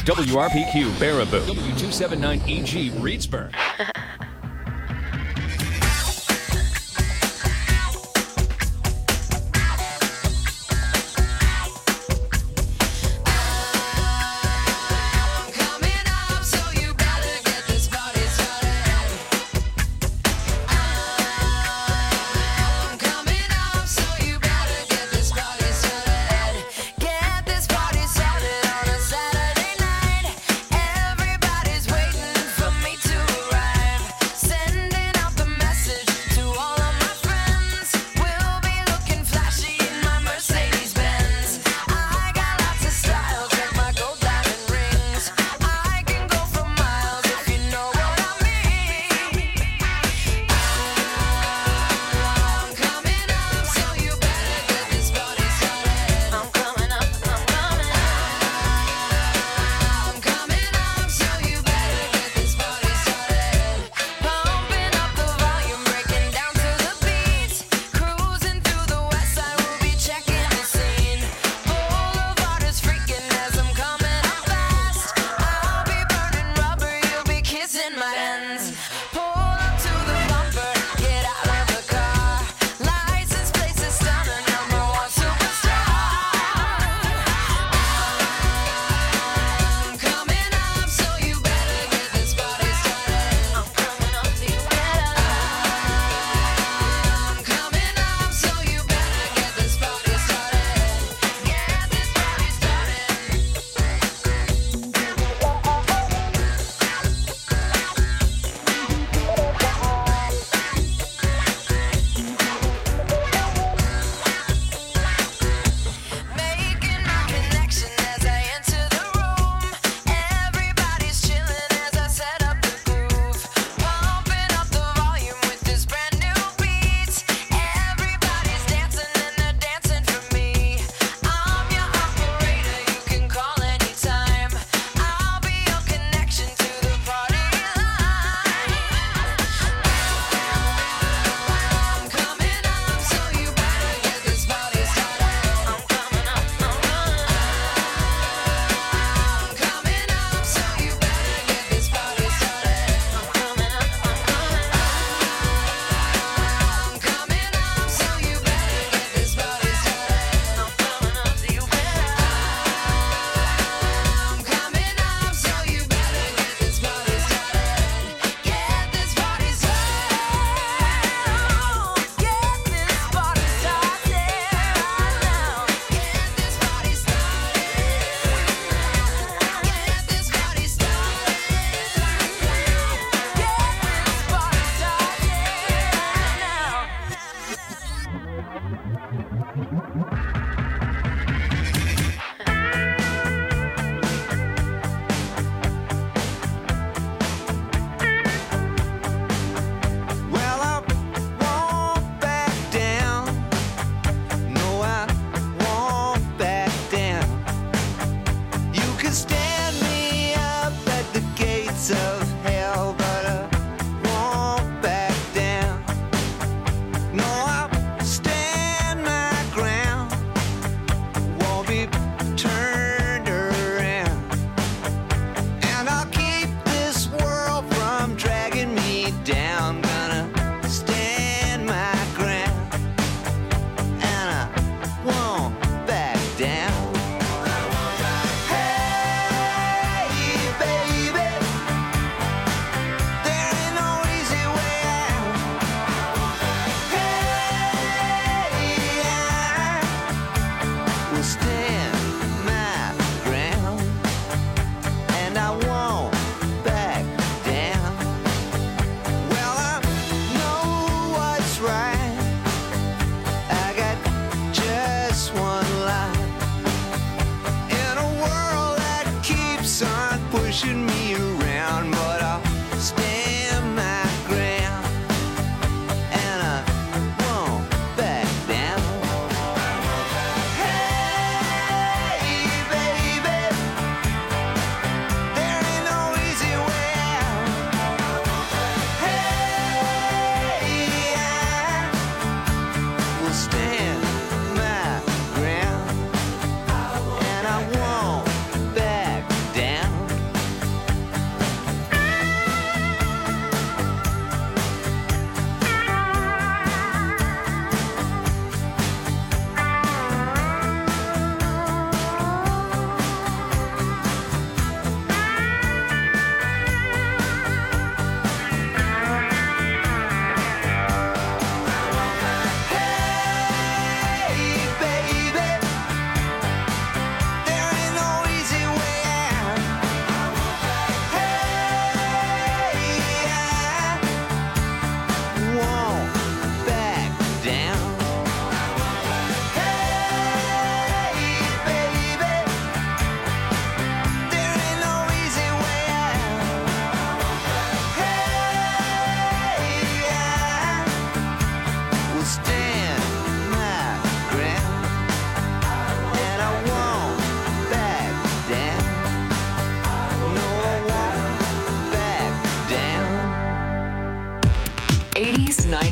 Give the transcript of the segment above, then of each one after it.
WRPQ Baraboo, W279EG Reedsburg.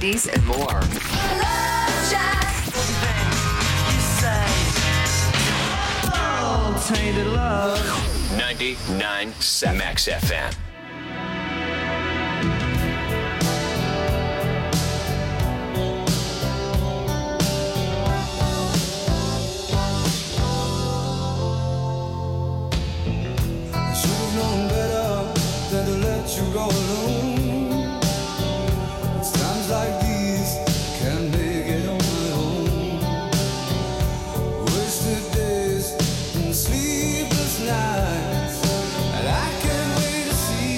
movies, and more. Love Shack. Tainted love. 99.7 Max FM. I should have known better than to let you go alone. It's times like these can't make it on my own. Wasted days and sleepless nights, and I can't wait to see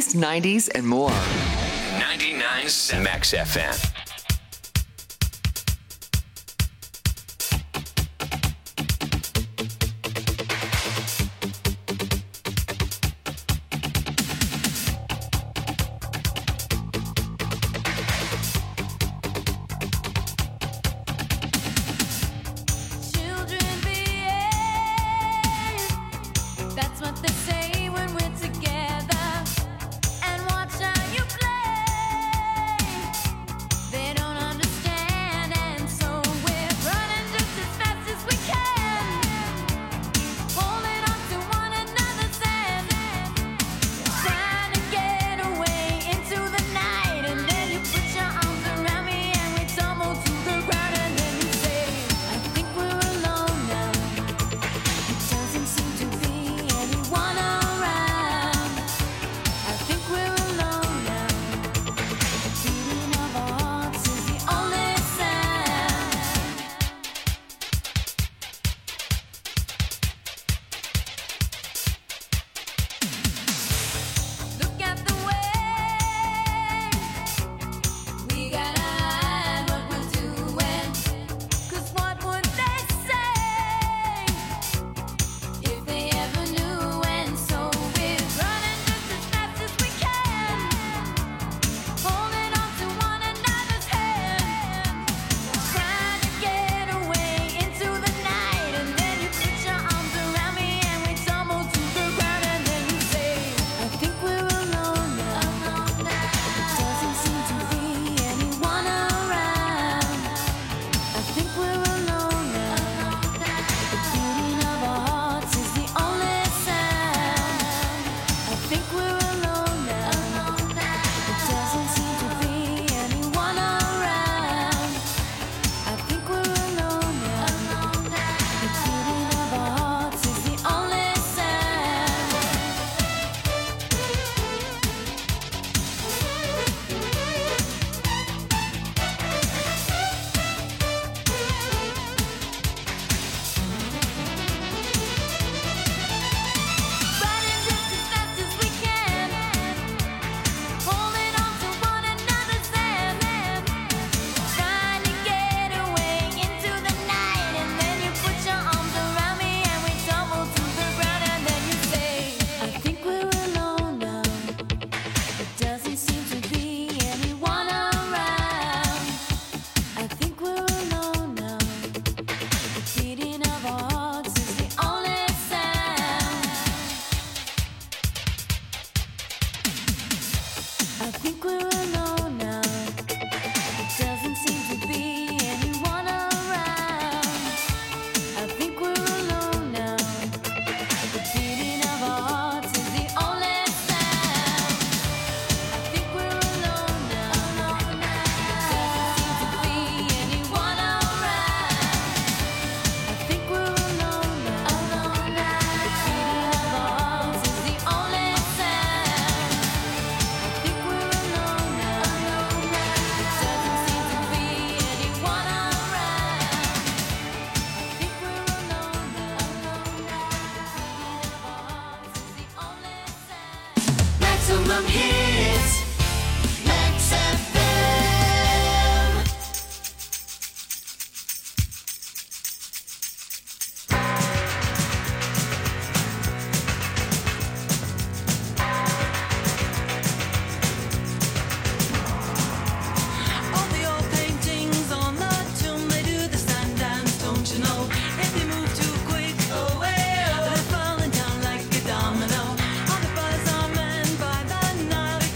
80s, 90s, and more. 99.7 Max FM. All the buzz are men by the night.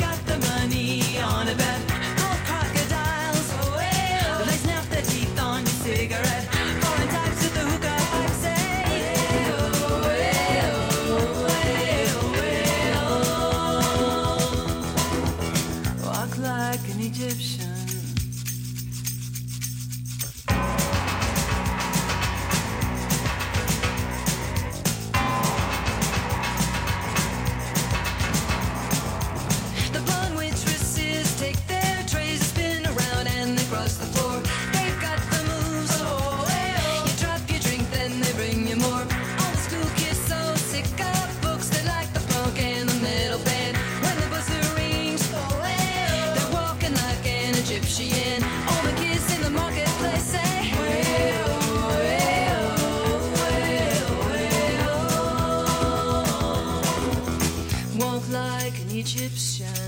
Egyptian.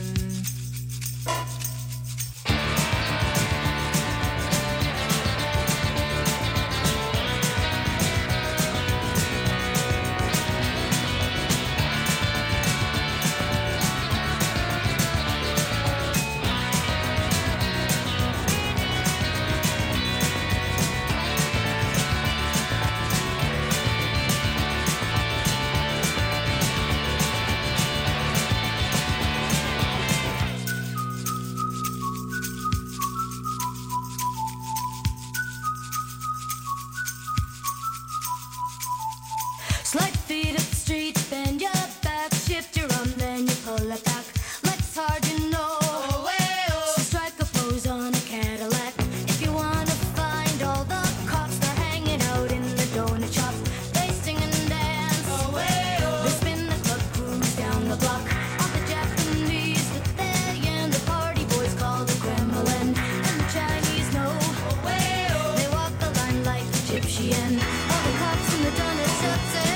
Slight feet up the street, bend your back, shift your arm, then you pull it back. Legs hard, you know. So strike a pose on a Cadillac. If you wanna find all the cops, they're hanging out in the donut shop. They sing and dance. They spin the club, cruise down the block. All the Japanese with their yen, the party boys call the Kremlin, and the Chinese know. They walk the line like Egyptian. All the cops in the donut shop say.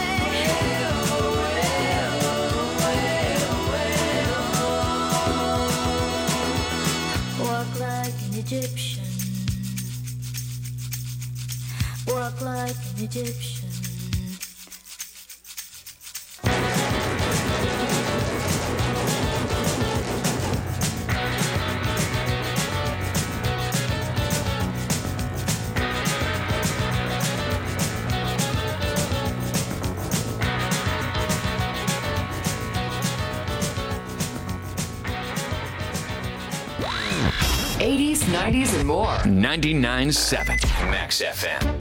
Walk like an Egyptian. Walk like an Egyptian. '80s, '90s, and more. 99.7 Max FM.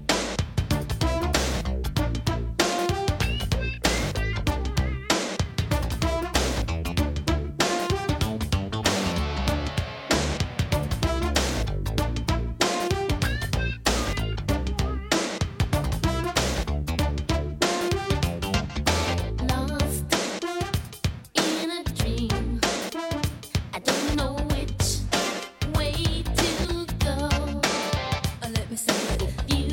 Lost in a dream. I don't know which way to go. Let me say it. You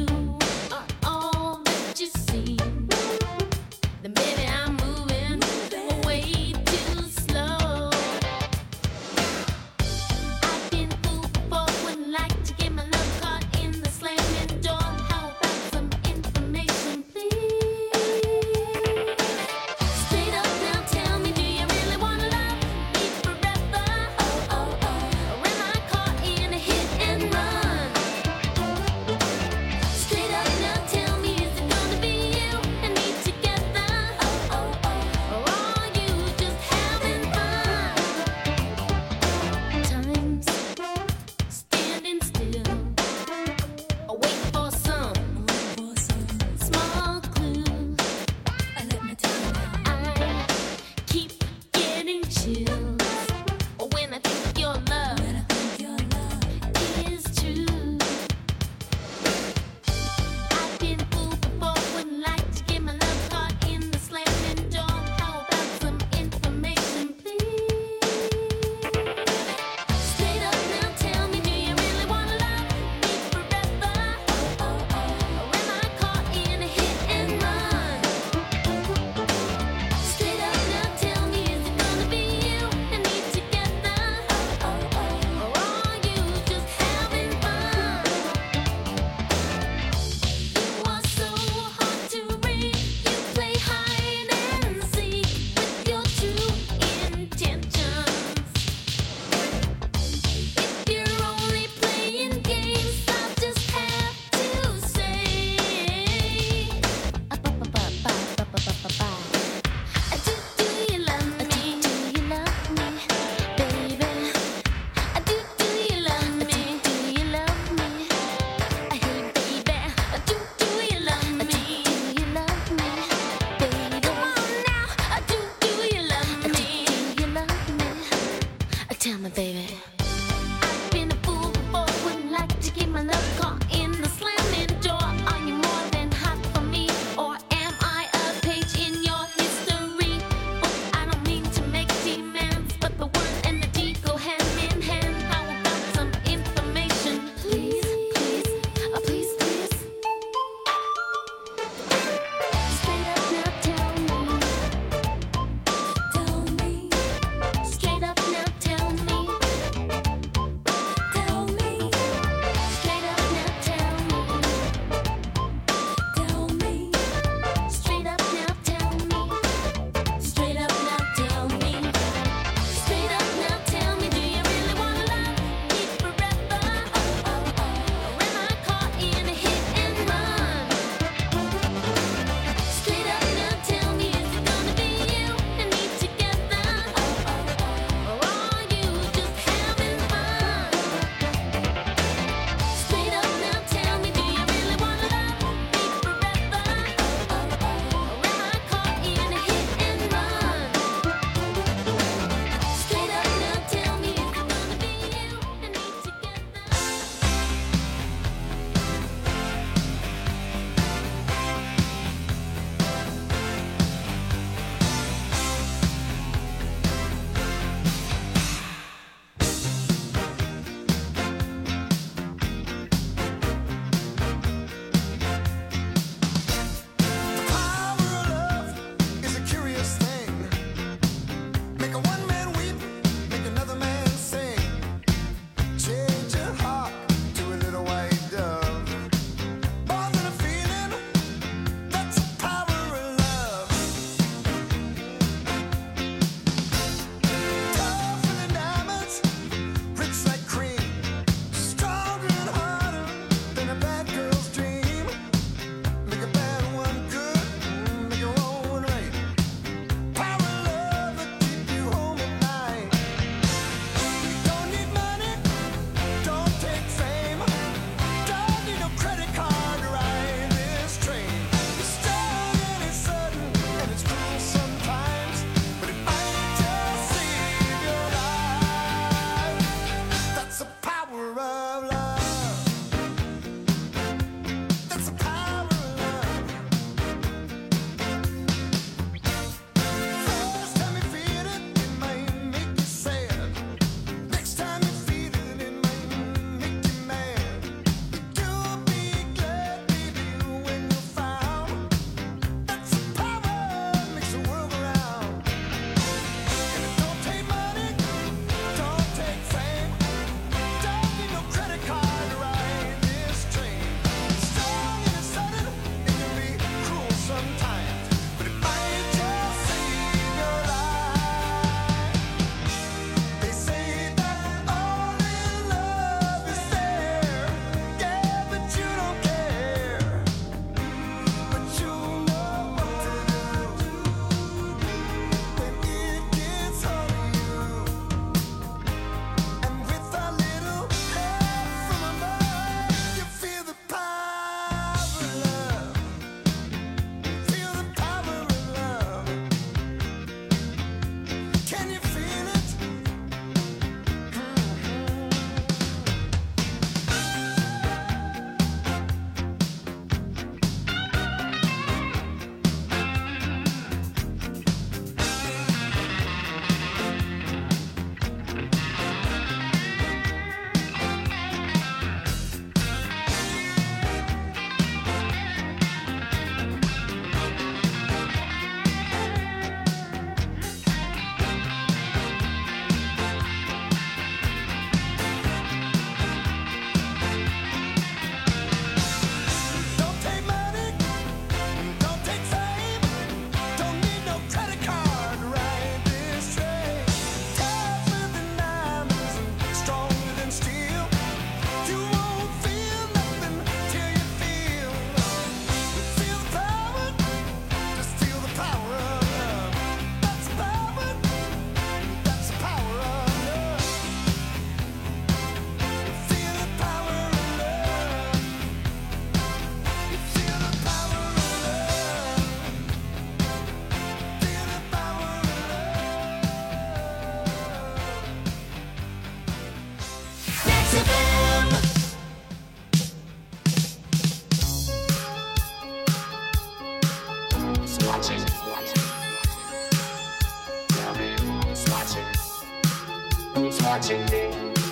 watching me.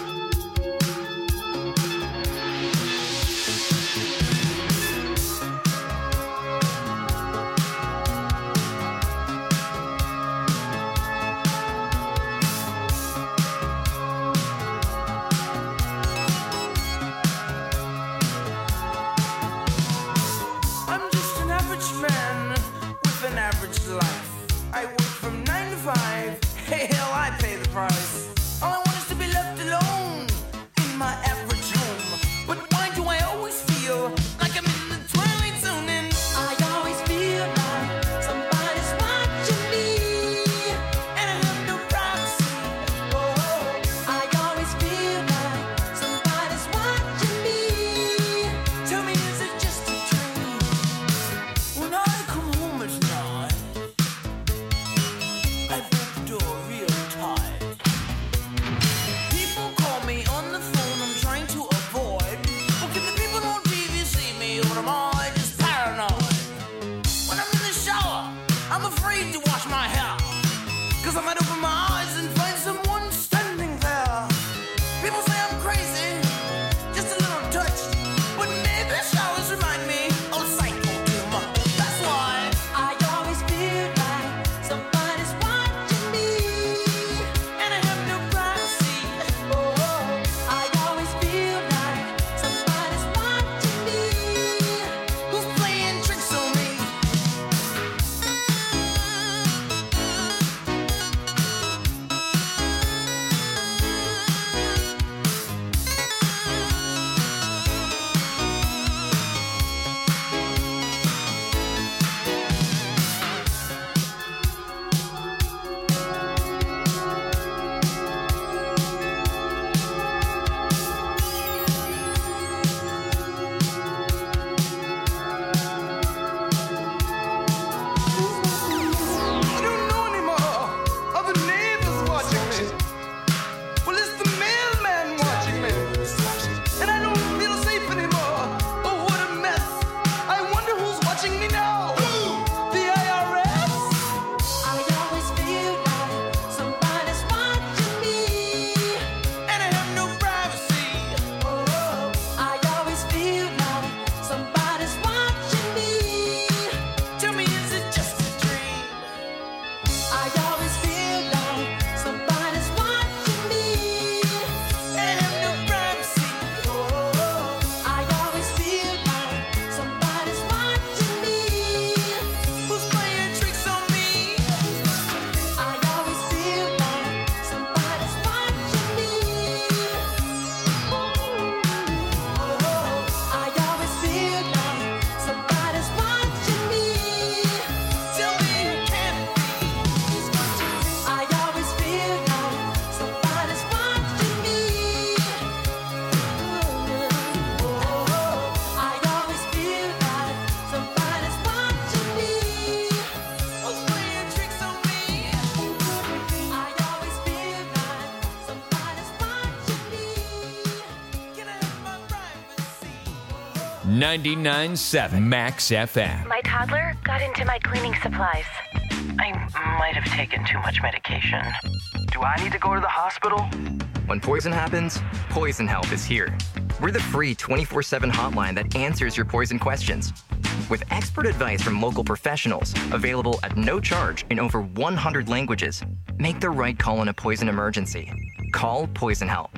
I'm just an average man with an average life. I work from 9 to 5. Hey, hell, I pay the price. All I want is to be left alone in my average home. But why do I always feel like I'm in the twilight zone? And I always feel like somebody's watching me, and I have no privacy. Oh, I always feel like somebody's watching me. Tell me, is it just a dream? When I come home at night, I bolt the door real tight. People call me on the phone, I'm trying to avoid. Well, can the people on TV see me, or am I just paranoid? When I'm in the shower, I'm afraid to wash my hair, 'cause I might open my eyes and find someone standing there. People say I'm crazy, just a little touched, but maybe showers remind me of psycho humor. That's why I always feel like somebody's watching me, and I have no privacy. Oh, I always feel like somebody's watching me. Who's playing tricks on me? I don't know anymore. Are the neighbors watching me? Well, it's the mailman watching me. And I don't feel safe anymore. Oh, what a mess. I wonder who's watching me now. The IRS? I always feel like somebody's watching me, and I have no privacy. Oh, I always feel like somebody's watching me. Tell me, is it just a dream? I always feel like somebody's watching me, and I have no privacy. Oh, I always feel like somebody's watching me. Who's playing tricks on me? I always feel like somebody's watching me. Oh, I always feel like somebody's watching me. Tell me, who can it be? Who's watching me? I always feel like somebody's watching me. I always feel like somebody's watching me. Who's playing tricks on me? I always feel like somebody's watching me. Can I have my privacy? 99.7 Max FM. My toddler got into my cleaning supplies. I might have taken too much medication. Do I need to go to the hospital? When poison happens, Poison Help is here. We're the free 24/7 hotline that answers your poison questions. With expert advice from local professionals, available at no charge in over 100 languages, make the right call in a poison emergency. Call Poison Help.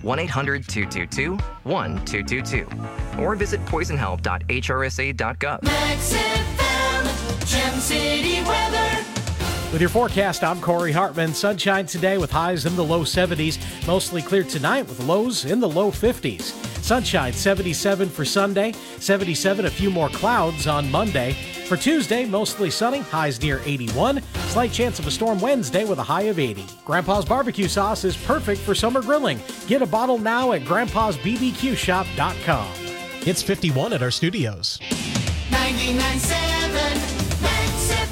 1-800-222-1222. Or visit poisonhelp.hrsa.gov. Max FM, Gem City weather. With your forecast, I'm Corey Hartman. Sunshine today with highs in the low 70s. Mostly clear tonight with lows in the low 50s. Sunshine 77 for Sunday, 77 a few more clouds on Monday. For Tuesday, mostly sunny, highs near 81. Slight chance of a storm Wednesday with a high of 80. Grandpa's barbecue sauce is perfect for summer grilling. Get a bottle now at grandpa'sbbqshop.com. It's 51 at our studios. 99.7 Max FM.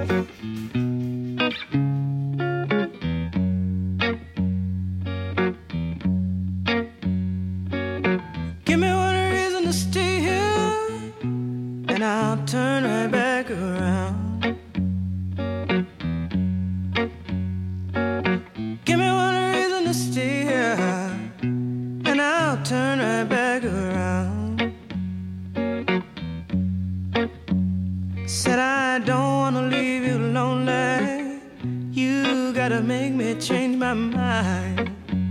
Give me one reason to stay here, and I'll turn right back around. Give me one reason to stay here, and I'll turn right back around. Said I don't wanna leave you lonely. You gotta make me change my mind.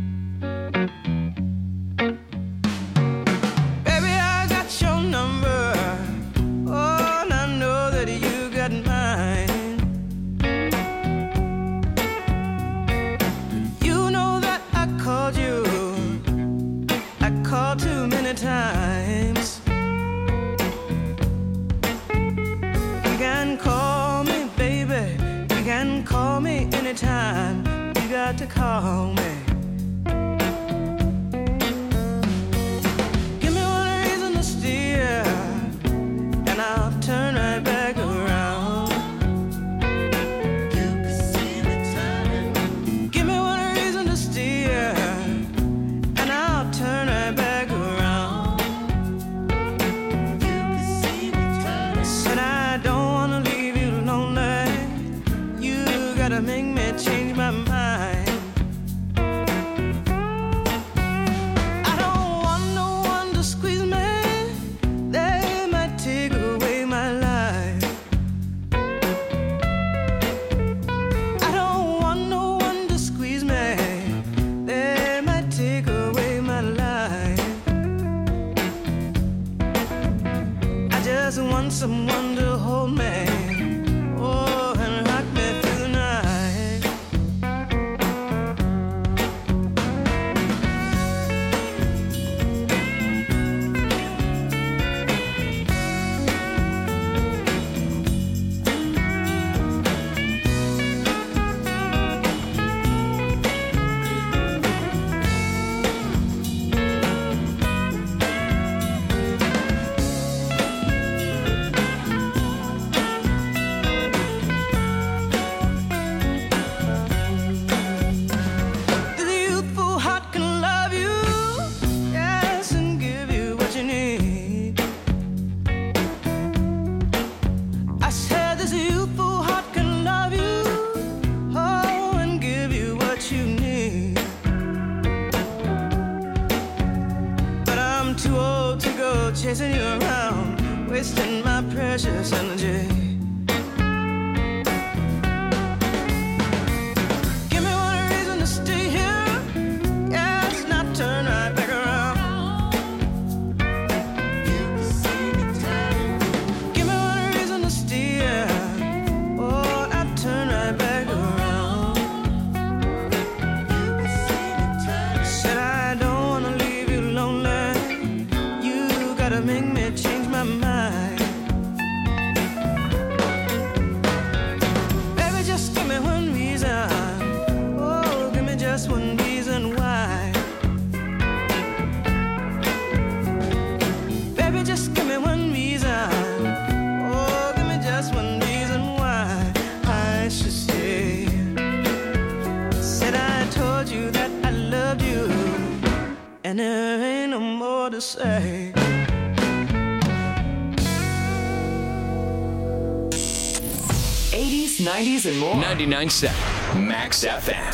Baby, I got your number. Oh, and I know that you got mine. You know that I called you. I called too many times. You can call me, baby. You can call me anytime. You got to call me. Give me one reason to stay here, and I'll turn right back around. You can see me turning. Give me one reason to stay here, and I'll turn right back around. You can see me turning. Said I don't wanna leave you lonely. You gotta make me change my mind. I don't want no one to squeeze me. They might take away my life. I don't want no one to squeeze me. They might take away my life. I just want someone to hold me. Oh, and rock me through the night. The youthful heart can love you, yes, and give you what you need. I said this youthful heart can love you, oh, and give you what you need. But I'm too old to go chasing you around, wasting my precious energy. Give me one reason to stay here, yes, not turn right back around. You can see me turning. Give me one reason to stay here, oh, not turn right back around. You can see me turning. Said I don't wanna leave you lonely. You gotta make me change my mind. Baby, just give me one reason. Oh, give me just one reason why. Baby, just give me one reason. Oh, give me just one reason why I should stay. Said I told you that I loved you, and there ain't no more to say. 80s, 90s, and more. 99.7 Max FM.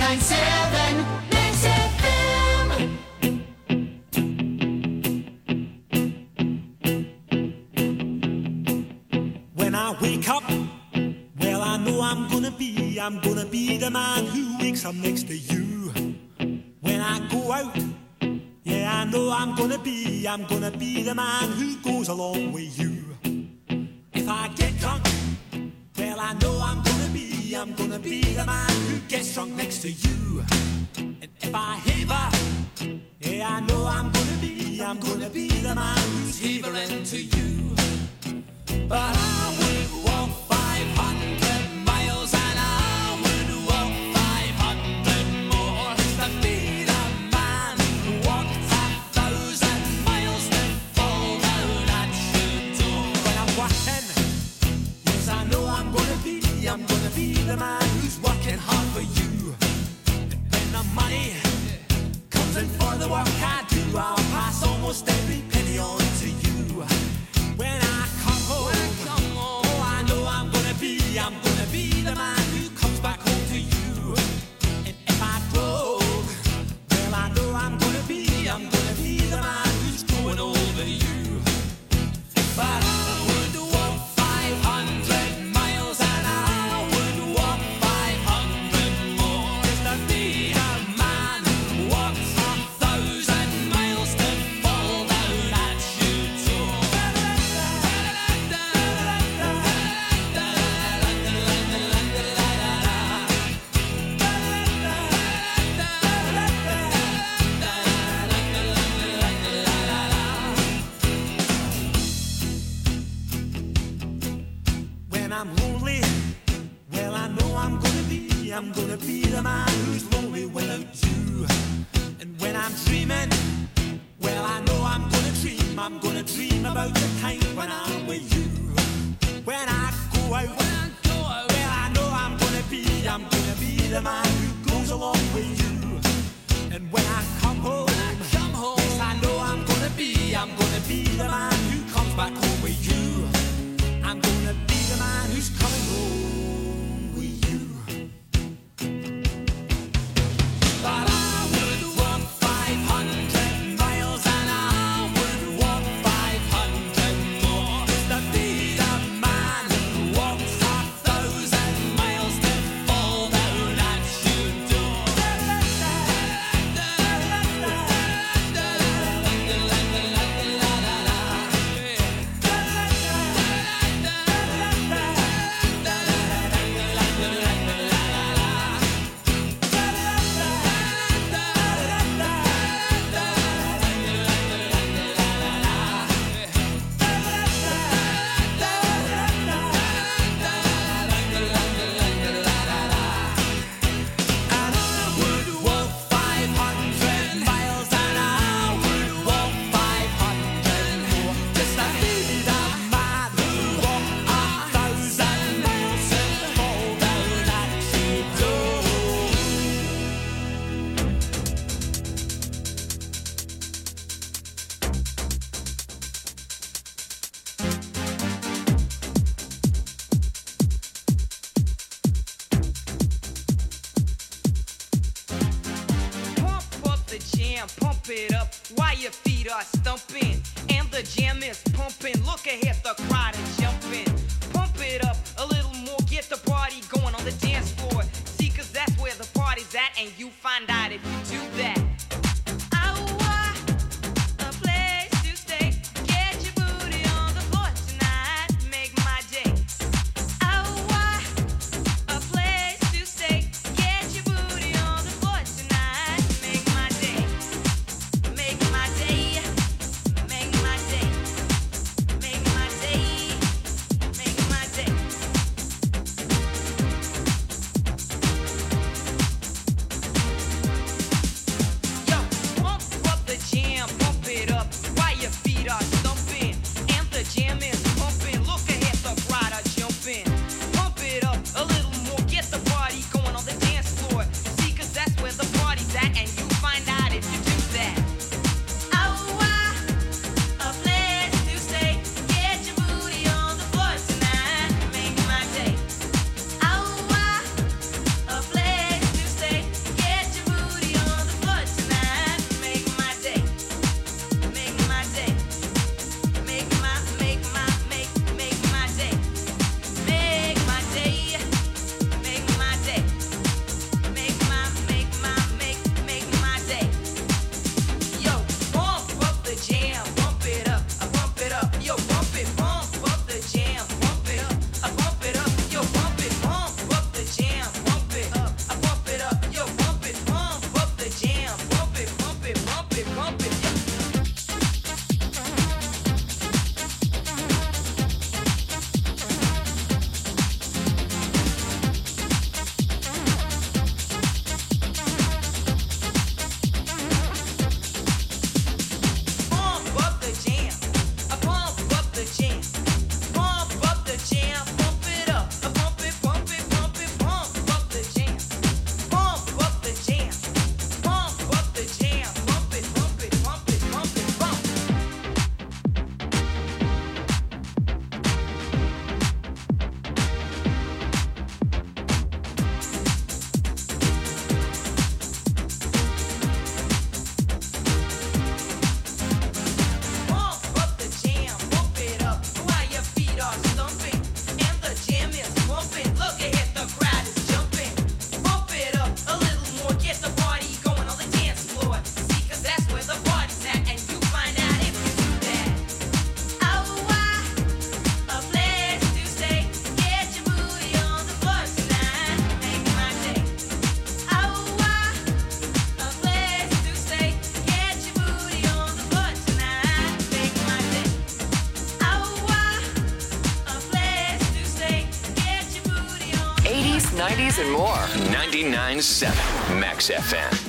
1097 Max FM. When I wake up, well, I know I'm gonna be the man who wakes up next to you. When I go out, yeah, I know I'm gonna be the man who goes along with you. If I get drunk, well, I know I'm gonna be the man who gets drunk next to you. And if I haver, yeah, I know I'm gonna be the man who's havering to you. But I would walk 500 miles and I would walk 500 more to be the man who walked 1,000 miles to fall down at your door. When I'm working, yes, I know I'm gonna be the man who's working hard for you. And when the money comes in for the work I do, I'll pass almost every penny on to you. When I come home, oh, I know I'm gonna be the man who comes back home to you. And if I drove, well, I know I'm gonna be the man who's going over you. But I would walk 500 miles and I would walk 500 more just to be the man who walks 1,000 miles to fall down at your door. When I'm lonely, well, I know I'm gonna be the man who's lonely without you. And when I'm dreaming, well, I know I'm gonna dream about the time when I'm with you. When I go out, well, I know I'm gonna be the man who goes along with you. And when I come home, yes, I know I'm gonna be the man who comes back home with you. I'm gonna be the man who's coming home with you. But I would walk 500 miles and I would walk 500 more just to be the man who walks 1,000 miles to fall down at your door. And I would walk 500 miles and I would walk 500 more just to be the man who walked 1,000 miles to fall down at your door. Pump up the jam, pump it up while your feet are stumping. And the jam is pumping. Look ahead, the crowd is jumping. Pump it up a little more, get the party going on the dance floor. See, 'cause that's where the party's at, and you find out if you do that. A place to stay. Get your booty on the floor tonight. Make my day. A place to stay. Get your booty on the floor tonight. Make my day. Make my day. Make my day. Make my day. Make my day. 90s and more. 99.7 Max FM.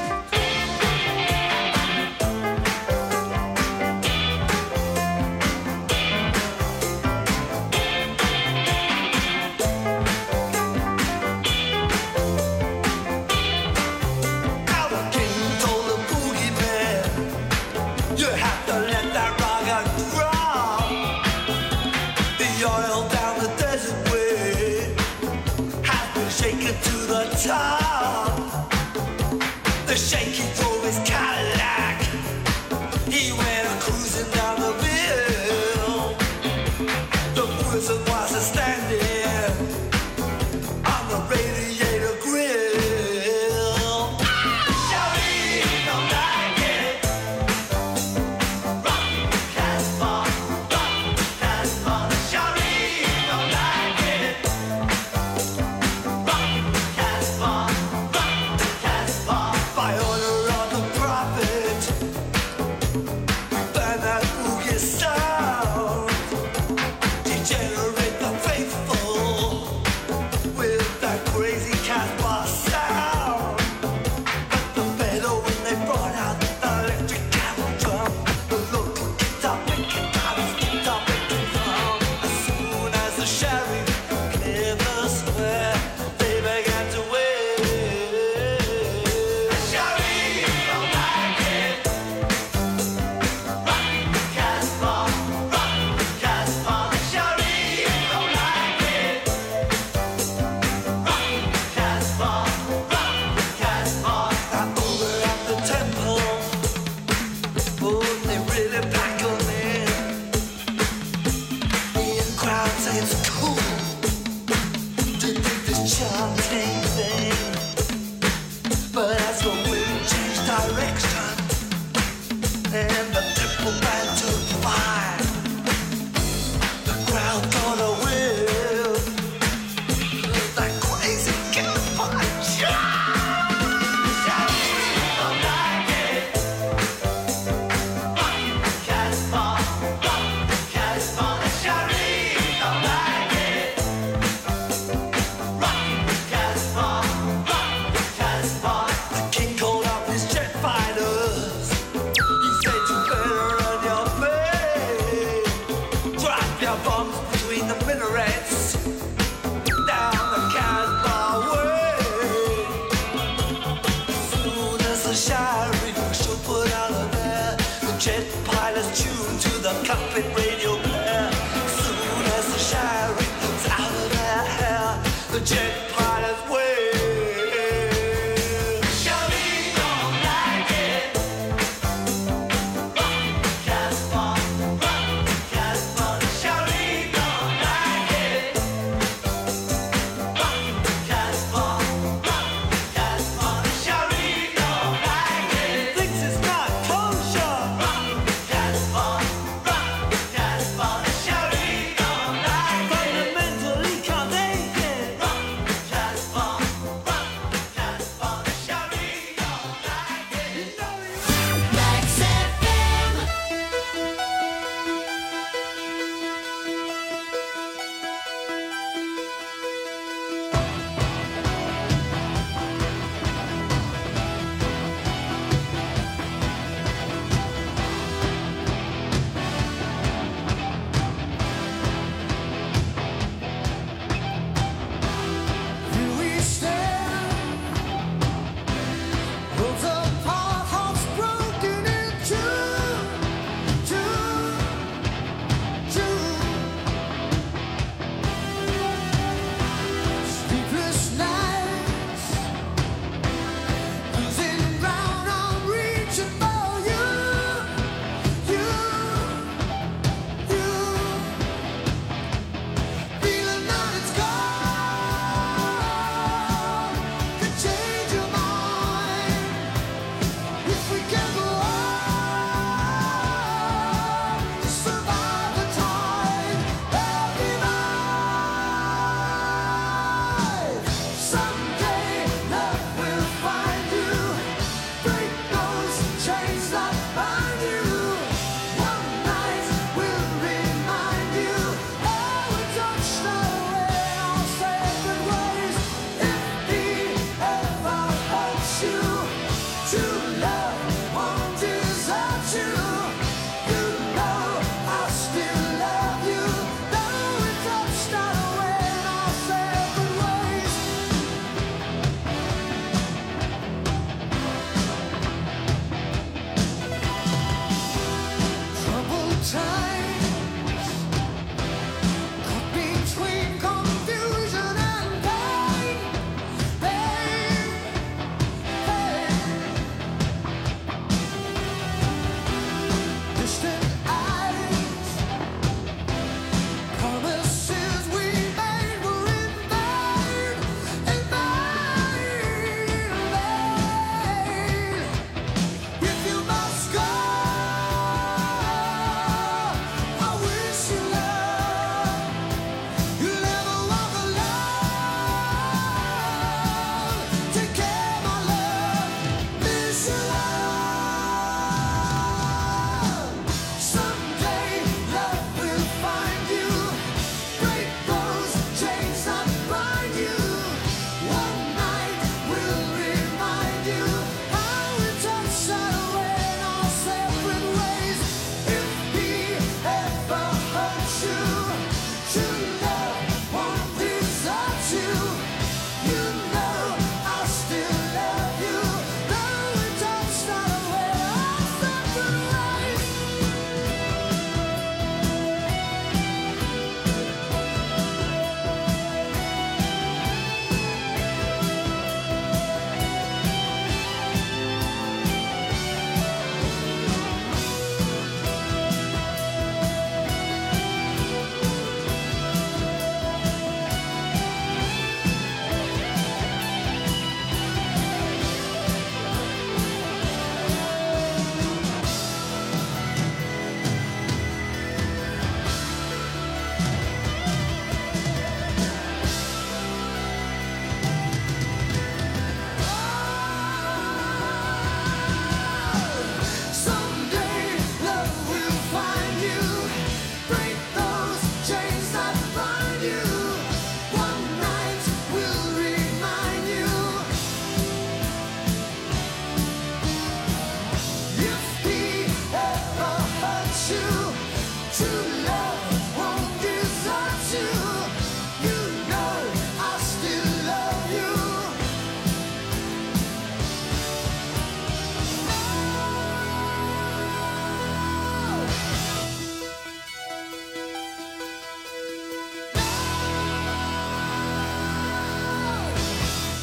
The shaky drove his Cadillac. He went cruising down the hill. The person was standing on the radiator grill. Shawty don't like it. Rock Casbah, rock Casbah. Shawty don't like it. Rock Casbah. By order of the prophet, burn that boogie sound, degenerate the faithful with that crazy Casbah sound. But the better when they brought out the electric camel drum, the local guitar making dollars, guitar making drum. As soon as the sheriff cleared the square, they began to wait.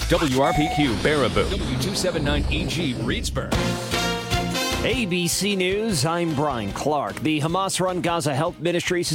WRPQ Baraboo, W279EG Reedsburg. ABC News, I'm Brian Clark. The Hamas-run Gaza Health Ministries